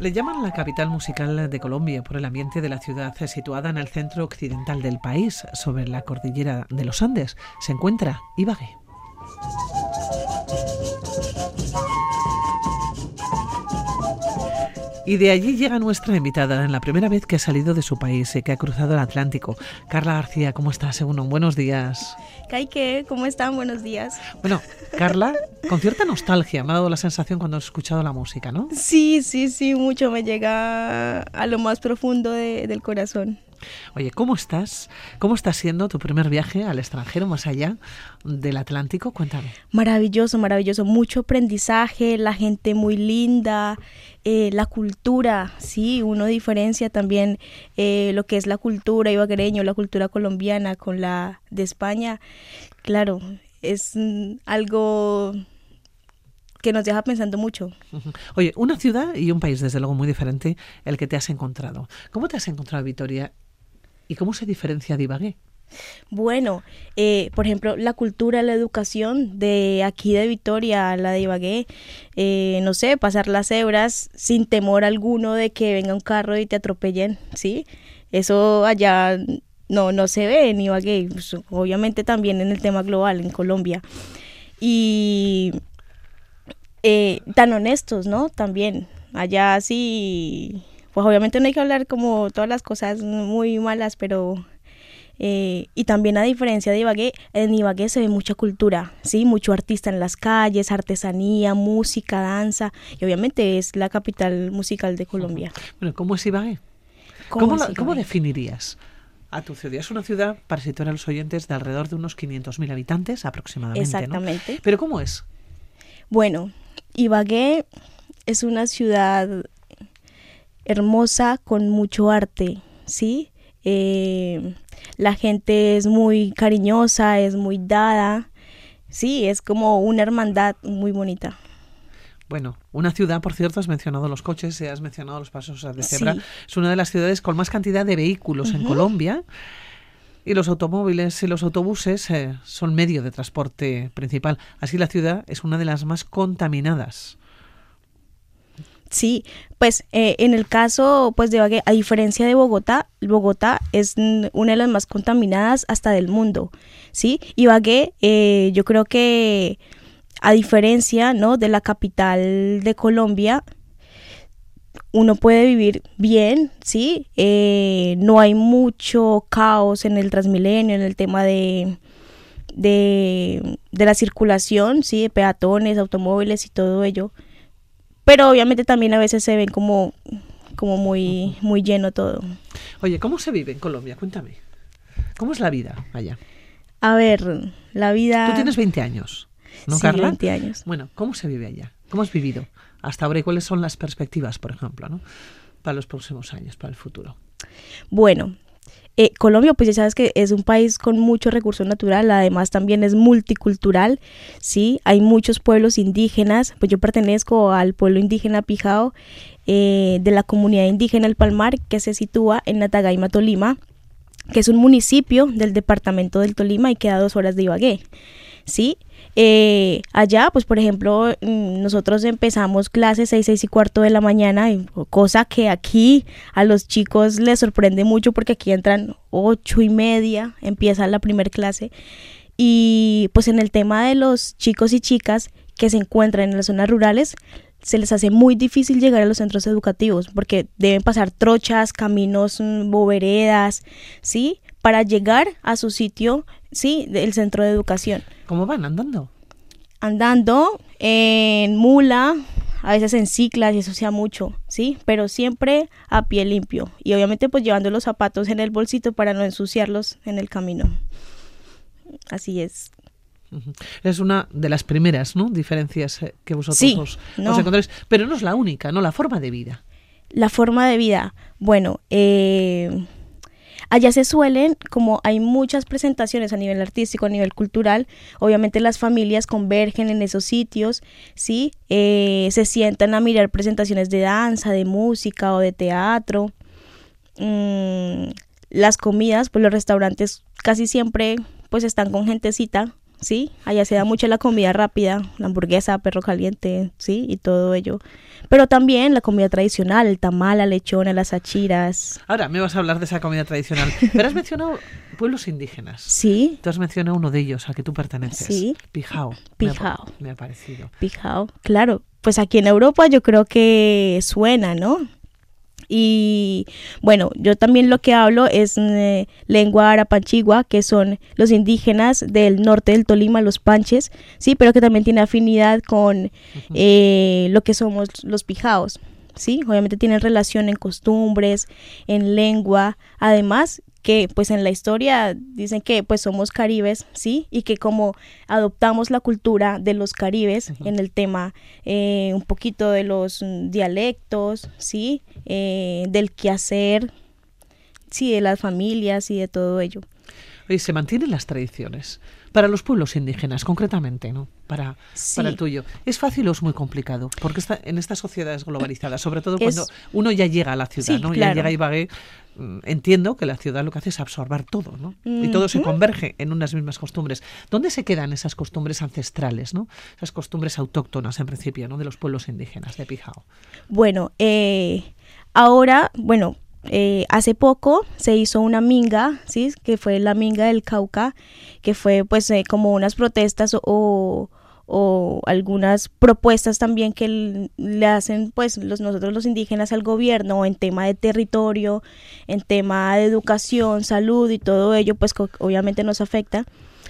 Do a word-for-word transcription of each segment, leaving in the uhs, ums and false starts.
Le llaman la capital musical de Colombia por el ambiente de la ciudad situada en el centro occidental del país, sobre la cordillera de los Andes. Se encuentra Ibagué. Y de allí llega nuestra invitada en la primera vez que ha salido de su país y que ha cruzado el Atlántico. Carla García, ¿cómo estás? Bueno, buenos días. Kaique, ¿cómo están? Buenos días. Bueno, Carla, con cierta nostalgia me ha dado la sensación cuando he escuchado la música, ¿no? Sí, sí, sí, mucho. Me llega a lo más profundo de, del corazón. Oye, ¿cómo estás? ¿Cómo está siendo tu primer viaje al extranjero, más allá del Atlántico? Cuéntame. Maravilloso, maravilloso. Mucho aprendizaje, la gente muy linda, eh, la cultura, sí, uno diferencia también eh, lo que es la cultura ibaguereña, la cultura colombiana con la de España. Claro, es mm, algo que nos deja pensando mucho. Oye, una ciudad y un país, desde luego, muy diferente el que te has encontrado. ¿Cómo te has encontrado, Vitoria? ¿Y cómo se diferencia de Ibagué? Bueno, eh, por ejemplo, la cultura, la educación de aquí de Vitoria a la de Ibagué, eh, no sé, pasar las cebras sin temor alguno de que venga un carro y te atropellen, ¿sí? Eso allá no, no se ve en Ibagué, pues, obviamente también en el tema global, en Colombia. Y eh, tan honestos, ¿no? También, allá sí, pues obviamente no hay que hablar como todas las cosas muy malas, pero... Eh, y también a diferencia de Ibagué, en Ibagué se ve mucha cultura, ¿sí? Mucho artista en las calles, artesanía, música, danza, y obviamente es la capital musical de Colombia. Bueno, ¿cómo es Ibagué? ¿Cómo, ¿Cómo, es la, Ibagué? ¿Cómo definirías a tu ciudad? Es una ciudad, para situar a los oyentes, de alrededor de unos quinientos mil habitantes aproximadamente, Exactamente. ¿no? ¿Pero cómo es? Bueno, Ibagué es una ciudad hermosa con mucho arte, ¿sí? Eh, la gente es muy cariñosa, es muy dada, sí, es como una hermandad muy bonita. Bueno, una ciudad, por cierto, has mencionado los coches, has mencionado los pasos de cebra, Sí. es una de las ciudades con más cantidad de vehículos uh-huh. en Colombia, y los automóviles y los autobuses eh, son medio de transporte principal. Así la ciudad es una de las más contaminadas. Sí, pues eh, en el caso pues de Ibagué, a diferencia de Bogotá, Bogotá es una de las más contaminadas hasta del mundo, ¿sí? Ibagué, eh, yo creo que a diferencia, ¿no?, de la capital de Colombia, uno puede vivir bien, ¿sí? Eh, no hay mucho caos en el Transmilenio, en el tema de, de, de la circulación, ¿sí? De peatones, automóviles y todo ello. Pero obviamente también a veces se ven como, como muy, muy lleno todo. Oye, ¿cómo se vive en Colombia? Cuéntame. ¿Cómo es la vida allá? A ver, la vida... Tú tienes veinte años, ¿no, sí, Carla? veinte años. Bueno, ¿cómo se vive allá? ¿Cómo has vivido hasta ahora y cuáles son las perspectivas, por ejemplo, ¿no?, para los próximos años, para el futuro? Bueno, eh, Colombia, pues ya sabes que es un país con mucho recurso natural, además también es multicultural, ¿sí? Hay muchos pueblos indígenas, pues yo pertenezco al pueblo indígena Pijao, eh, de la comunidad indígena El Palmar, que se sitúa en Natagaima, Tolima, que es un municipio del departamento del Tolima y queda a dos horas de Ibagué, ¿sí? Eh, allá, pues por ejemplo, nosotros empezamos clases seis, seis y cuarto de la mañana, cosa que aquí a los chicos les sorprende mucho porque aquí entran ocho y media, empieza la primer clase. Y pues en el tema de los chicos y chicas que se encuentran en las zonas rurales, se les hace muy difícil llegar a los centros educativos porque deben pasar trochas, caminos, boveredas, ¿sí?, para llegar a su sitio, sí, del centro de educación. ¿Cómo van? ¿Andando? Andando, en mula, a veces en ciclas, y eso sea mucho, ¿sí? Pero siempre a pie limpio. Y obviamente pues llevando los zapatos en el bolsito para no ensuciarlos en el camino. Así es. Uh-huh. Es una de las primeras, ¿no?, diferencias que vosotros sí, os, no. os encontráis. Pero no es la única, ¿no? La forma de vida. La forma de vida, bueno, eh... allá se suelen, como hay muchas presentaciones a nivel artístico, a nivel cultural, obviamente las familias convergen en esos sitios, ¿sí? Eh, se sientan a mirar presentaciones de danza, de música o de teatro. Mm, las comidas, pues los restaurantes casi siempre pues están con gentecita, ¿sí? Allá se da mucho la comida rápida, la hamburguesa, perro caliente, ¿sí? Y todo ello. Pero también la comida tradicional, el tamal, la lechona, las achiras. Ahora me vas a hablar de esa comida tradicional. Pero has mencionado pueblos indígenas. Sí. Tú has mencionado uno de ellos, al que tú perteneces. Sí. Pijao. Pijao. Me ha, me ha parecido. Pijao, claro. Pues aquí en Europa yo creo que suena, ¿no? Y bueno, yo también lo que hablo es eh, lengua arapanchigua, que son los indígenas del norte del Tolima, los panches, sí, pero que también tiene afinidad con uh-huh. eh, lo que somos los pijaos, sí, obviamente tienen relación en costumbres, en lengua, además que pues en la historia dicen que pues somos caribes, ¿sí? Y que como adoptamos la cultura de los caribes uh-huh. en el tema eh, un poquito de los dialectos, ¿sí? Eh, del quehacer, sí, de las familias y de todo ello. Oye, se mantienen las tradiciones para los pueblos indígenas, concretamente, ¿no? Para, sí. para el tuyo. ¿Es fácil o es muy complicado? Porque está, en estas sociedades globalizadas, sobre todo cuando es... uno ya llega a la ciudad, sí, ¿no? Claro. Ya llega a Ibagué, entiendo que la ciudad lo que hace es absorber todo, ¿no? Uh-huh. Y todo se converge en unas mismas costumbres. ¿Dónde se quedan esas costumbres ancestrales, ¿no? Esas costumbres autóctonas, en principio, ¿no? De los pueblos indígenas de Pijao. Bueno, eh, ahora, bueno... Eh, hace poco se hizo una minga, ¿sí? Que fue la minga del Cauca, que fue pues eh, como unas protestas o, o algunas propuestas también que l- le hacen pues los, nosotros los indígenas al gobierno en tema de territorio, en tema de educación, salud y todo ello, pues co- obviamente nos afecta.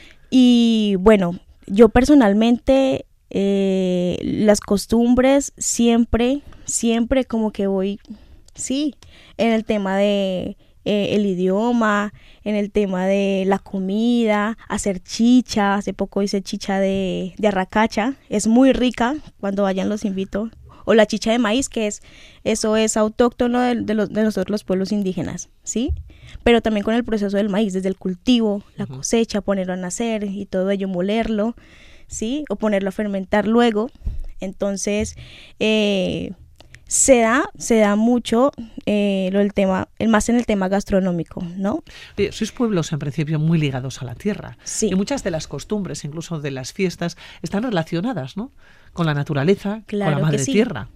Y bueno, yo personalmente eh, las costumbres siempre, siempre como que voy... Sí, en el tema de eh, el idioma, en el tema de la comida, hacer chicha, hace poco hice chicha de, de arracacha, es muy rica, cuando vayan los invito, o la chicha de maíz, que es, eso es autóctono de, de, los, de nosotros los pueblos indígenas, ¿sí? Pero también con el proceso del maíz, desde el cultivo, la uh-huh. cosecha, ponerlo a nacer y todo ello, molerlo, ¿sí? O ponerlo a fermentar luego, entonces... Eh, Se da, se da mucho eh, lo del tema, el más en el tema gastronómico, ¿no? Oye, sois pueblos en principio muy ligados a la tierra. Sí. Y muchas de las costumbres, incluso de las fiestas, están relacionadas, ¿no? Con la naturaleza, claro con la madre que sí. tierra.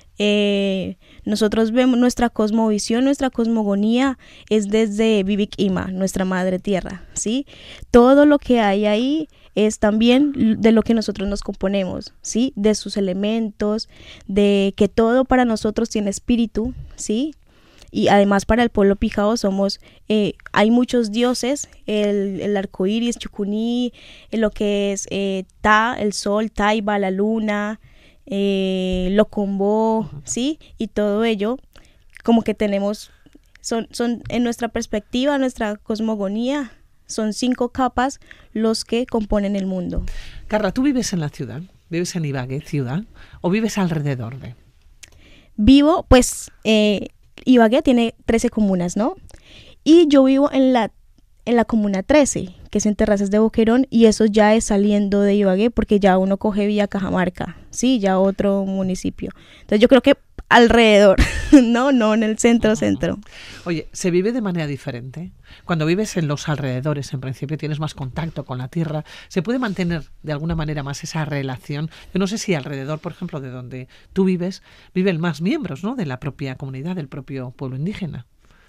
Eh, nosotros vemos nuestra cosmovisión, nuestra cosmogonía es desde Vivik Ima, nuestra madre tierra, ¿sí? Todo lo que hay ahí es también de lo que nosotros nos componemos, ¿sí? De sus elementos, de que todo para nosotros tiene espíritu, ¿sí? Y además para el pueblo Pijao somos, eh, hay muchos dioses, el, el arco iris, Chucuní, lo que es eh, Ta, el sol, Taiba, la luna, eh, Locombó, ¿sí? Y todo ello, como que tenemos, son, son en nuestra perspectiva, nuestra cosmogonía, son cinco capas los que componen el mundo. Carla, ¿tú vives en la ciudad? ¿Vives en Ibagué, ciudad? ¿O vives alrededor de? Vivo, pues, eh, Ibagué tiene trece comunas, ¿no? Y yo vivo en la, en la comuna trece, que es en Terrazas de Boquerón, y eso ya es saliendo de Ibagué, porque ya uno coge vía Cajamarca, ¿sí? Ya otro municipio. Entonces yo creo que alrededor, no, no en el centro, centro. Oye, ¿se vive de manera diferente? Cuando vives en los alrededores, en principio tienes más contacto con la tierra, ¿se puede mantener de alguna manera más esa relación? Yo no sé si alrededor, por ejemplo, de donde tú vives, viven más miembros, ¿no? De la propia comunidad, del propio pueblo indígena.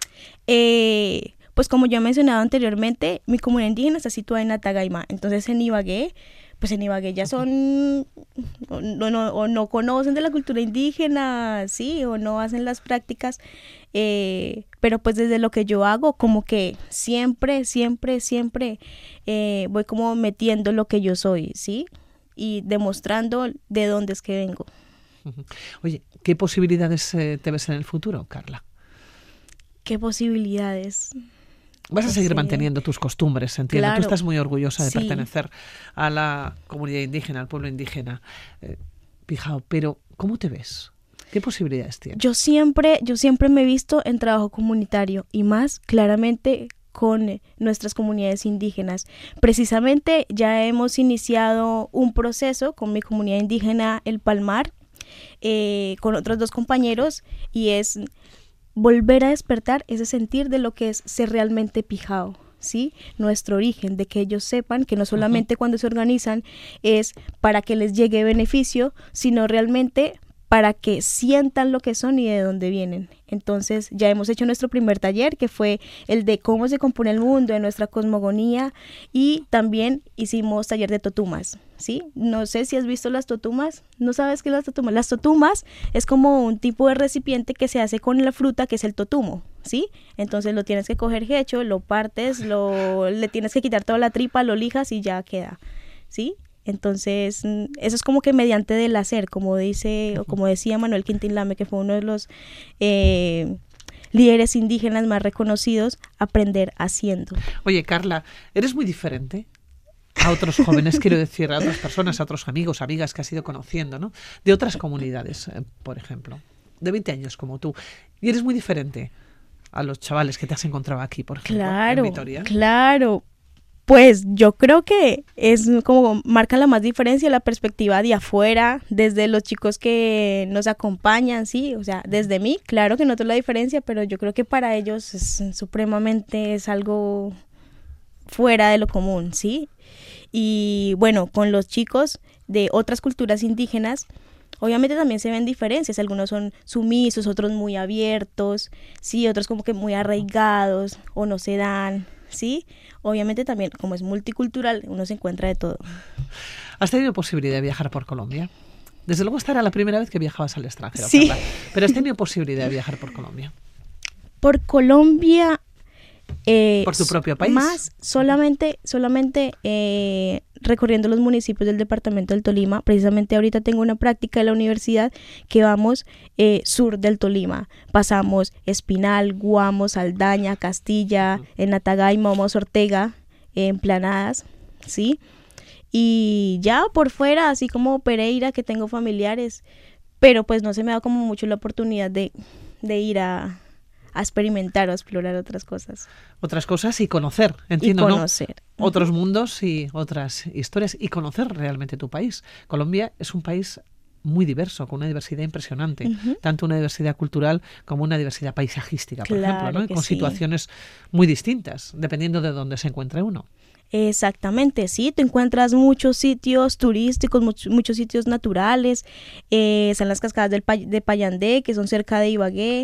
Eh, pues como yo he mencionado anteriormente, mi comunidad indígena está situada en Atagaima, entonces en Ibagué, pues en Ibagué ya son, o no, no, o no conocen de la cultura indígena, sí, o no hacen las prácticas, eh, pero pues desde lo que yo hago, como que siempre, siempre, siempre eh, voy como metiendo lo que yo soy, ¿sí? Y demostrando de dónde es que vengo. Oye, ¿qué posibilidades eh, te ves en el futuro, Carla? ¿Qué posibilidades? Vas a No seguir sé. manteniendo tus costumbres, entiendo. Claro. Tú estás muy orgullosa de Sí. pertenecer a la comunidad indígena, al pueblo indígena, eh, Pijao, pero ¿cómo te ves? ¿Qué posibilidades tienes? Yo siempre, yo siempre me he visto en trabajo comunitario y más claramente con nuestras comunidades indígenas. Precisamente ya hemos iniciado un proceso con mi comunidad indígena El Palmar, eh, con otros dos compañeros, y es volver a despertar ese sentir de lo que es ser realmente Pijao, ¿sí? Nuestro origen, de que ellos sepan que no solamente uh-huh. cuando se organizan es para que les llegue beneficio, sino realmente para que sientan lo que son y de dónde vienen. Entonces ya hemos hecho nuestro primer taller, que fue el de cómo se compone el mundo, de nuestra cosmogonía, y también hicimos taller de totumas, ¿sí? No sé si has visto las totumas, ¿no sabes qué es las totumas? Las totumas es como un tipo de recipiente que se hace con la fruta, que es el totumo, ¿sí? Entonces lo tienes que coger hecho, lo partes, lo, le tienes que quitar toda la tripa, lo lijas y ya queda, ¿sí? Entonces, eso es como que mediante del hacer, como dice, o como decía Manuel Quintín Lame, que fue uno de los eh, líderes indígenas más reconocidos, aprender haciendo. Oye, Carla, eres muy diferente a otros jóvenes, quiero decir, a otras personas, a otros amigos, amigas que has ido conociendo, ¿no? De otras comunidades, eh, por ejemplo, de veinte años como tú. Y eres muy diferente a los chavales que te has encontrado aquí, por ejemplo, claro, en Vitoria. Claro, pues yo creo que es como marca la más diferencia la perspectiva de afuera, desde los chicos que nos acompañan, sí, o sea, desde mí, claro que noto la diferencia, pero yo creo que para ellos es supremamente, es algo fuera de lo común, sí. Y bueno, con los chicos de otras culturas indígenas, obviamente también se ven diferencias, algunos son sumisos, otros muy abiertos, sí, otros como que muy arraigados o no se dan, sí. Obviamente también, como es multicultural, uno se encuentra de todo. ¿Has tenido posibilidad de viajar por Colombia? Desde luego esta era la primera vez que viajabas al extranjero, sí. Carla, pero ¿has tenido posibilidad de viajar por Colombia? Por Colombia... Eh, ¿Por tu propio país? Más, solamente, solamente eh, recorriendo los municipios del departamento del Tolima. Precisamente ahorita tengo una práctica de la universidad que vamos eh, sur del Tolima. Pasamos Espinal, Guamo, Saldaña, Castilla, uh-huh. en Natagaima, Mamos Ortega, eh, en Planadas, ¿sí? Y ya por fuera, así como Pereira, que tengo familiares, pero pues no se me da como mucho la oportunidad de, de ir a... a experimentar o a explorar otras cosas. Otras cosas y conocer, entiendo, y conocer. ¿no? Uh-huh. Otros mundos y otras historias y conocer realmente tu país. Colombia es un país muy diverso, con una diversidad impresionante, uh-huh. tanto una diversidad cultural como una diversidad paisajística, por claro ejemplo, ¿no? Y con sí. situaciones muy distintas, dependiendo de dónde se encuentre uno. Exactamente, sí, te encuentras muchos sitios turísticos, much, muchos sitios naturales, eh, están las cascadas del Pay- de Payandé, que son cerca de Ibagué,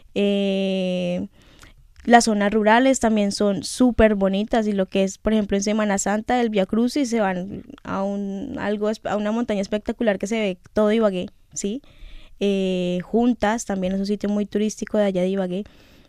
eh, las zonas rurales también son súper bonitas, y lo que es, por ejemplo, en Semana Santa, el Vía Crucis, se van a, un, algo, a una montaña espectacular que se ve todo Ibagué, ¿sí? Eh, Juntas también es un sitio muy turístico de allá de Ibagué.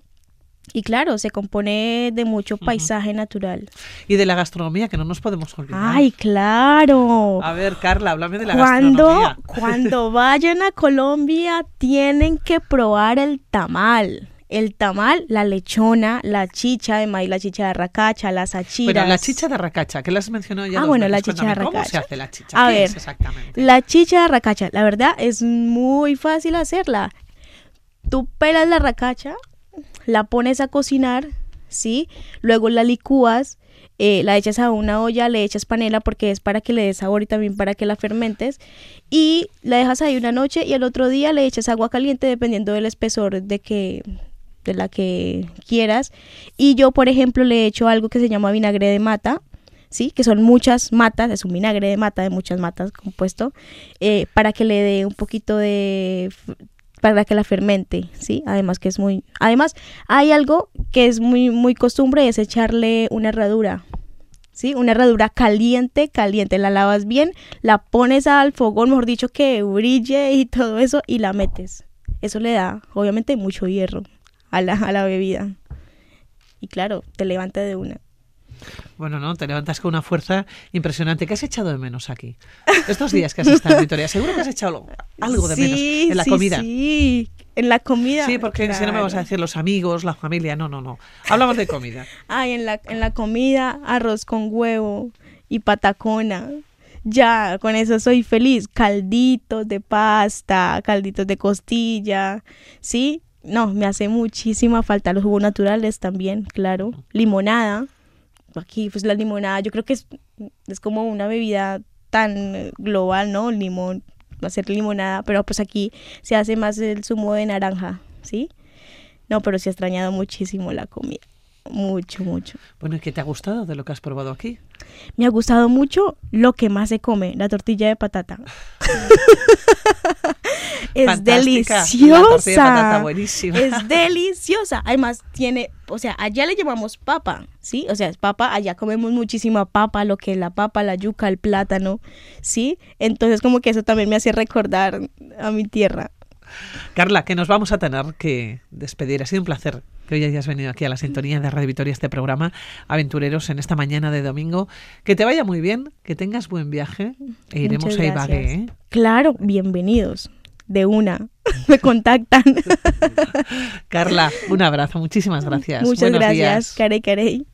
Y claro, se compone de mucho paisaje uh-huh. natural. Y de la gastronomía, que no nos podemos olvidar. ¡Ay, claro! A ver, Carla, háblame de la cuando, gastronomía. Cuando vayan a Colombia, tienen que probar el tamal. El tamal, la lechona, la chicha de maíz, la chicha de arracacha, las achiras. Bueno, la chicha de arracacha, que la has mencionado ya Ah, dos bueno, veces. la chicha Cuéntame, de arracacha. ¿cómo se hace la chicha? A ¿Qué ver, es exactamente? La chicha de arracacha, la verdad, es muy fácil hacerla. Tú pelas la arracacha, la pones a cocinar, ¿sí? Luego la licúas, eh, la echas a una olla, le echas panela porque es para que le dé sabor y también para que la fermentes, y la dejas ahí una noche y el otro día le echas agua caliente dependiendo del espesor de que de la que quieras. Y yo, por ejemplo, le echo algo que se llama vinagre de mata, ¿sí? Que son muchas matas, es un vinagre de mata de muchas matas compuesto, eh, para que le dé un poquito de... para que la fermente, ¿sí? Además que es muy... Además, hay algo que es muy muy costumbre, es echarle una herradura, ¿sí? Una herradura caliente, caliente. La lavas bien, la pones al fogón, mejor dicho, que brille y todo eso, y la metes. Eso le da, obviamente, mucho hierro a la, a la bebida. Y claro, te levanta de una. Bueno, no, te levantas con una fuerza impresionante. ¿Qué has echado de menos aquí? Estos días que has estado en Vitoria, seguro que has echado algo de sí, menos en la sí, comida. Sí, en la comida. Sí, porque claro. Si no me vas a decir los amigos, la familia, no, no, no. Hablamos de comida. Ay, en la, en la comida, arroz con huevo y patacona. Ya, con eso soy feliz. Calditos de pasta, calditos de costilla, ¿sí? No, me hace muchísima falta. Los jugos naturales también, claro. Limonada. Aquí, pues la limonada, yo creo que es, es como una bebida tan global, ¿no? Limón, hacer limonada, pero pues aquí se hace más el zumo de naranja, ¿sí? No, pero sí he extrañado muchísimo la comida. mucho, mucho. Bueno, ¿y qué te ha gustado de lo que has probado aquí? Me ha gustado mucho lo que más se come, la tortilla de patata. Es Fantástica. deliciosa. La tortilla de patata, buenísima. Es deliciosa. Además, tiene, o sea, allá le llamamos papa, ¿sí? O sea, es papa, allá comemos muchísima papa, lo que es la papa, la yuca, el plátano, ¿sí? Entonces, como que eso también me hace recordar a mi tierra. Carla, que nos vamos a tener que despedir. Ha sido un placer que hoy hayas venido aquí a la sintonía de Radio Vitoria, este programa Aventureros en esta mañana de domingo. Que te vaya muy bien, que tengas buen viaje e iremos Muchas a Ibagué, gracias. ¿eh? Claro, bienvenidos. De una. Me contactan. Carla, un abrazo. Muchísimas gracias. Muchas Buenos gracias. días. Carey, carey.